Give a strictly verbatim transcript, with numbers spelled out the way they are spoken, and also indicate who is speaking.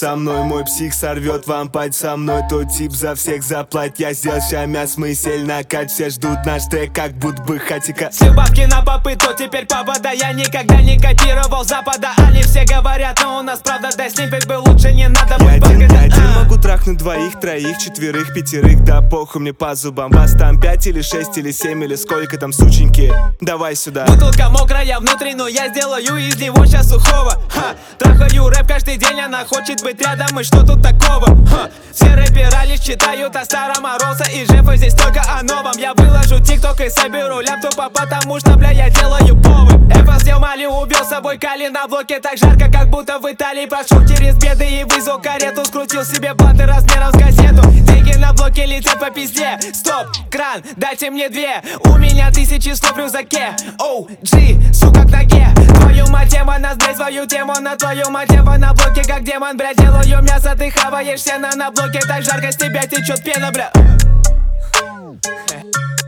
Speaker 1: со мной. Мой псих сорвет вам пать со мной. Тот тип за всех заплатит. Я сделал щамяс, мы сель накать. Все ждут наш трек, как будто бы хатика.
Speaker 2: Все бабки на попы, то теперь попада. Я никогда не копировал запада. Они все говорят, но у нас правда. Да снимпик бы лучше, не надо быть
Speaker 1: Я один на один
Speaker 2: а.
Speaker 1: могу трахнуть двоих, троих, четверых, пятерых. Да похуй мне по зубам. Вас там пять или шесть или семь или сколько там, сученьки. Давай сюда.
Speaker 2: Бутылка мокрая внутри, но я сделаю из него сейчас сухого. Ха, трахаю рэп каждый день, она хочет быть рядом, и что тут такого? Ха, все рэпера лишь читают о старом Мороза и Жефа, здесь только о новом. Я выложу тикток и соберу ляптопа, потому что, бля, я делаю повод. Эфа сделал Мали, убил с собой Кали на блоке. Так жарко, как будто в Италии. Прошел через беды и вызвал карету. Скрутил себе банты размером с газету. Деньги на блоке летят по пизде. Стоп, кран, дайте мне две. У меня тысячи слов в рюкзаке. Оу, Джи, сука, к ноге. Твою мать, тема, нас, блядь, свою тему. На твою мать, тема на блоке, как демон, бля. Делаю мясо, ты хаваешь сено на блоке. Так жарко, с тебя течет пена, бля.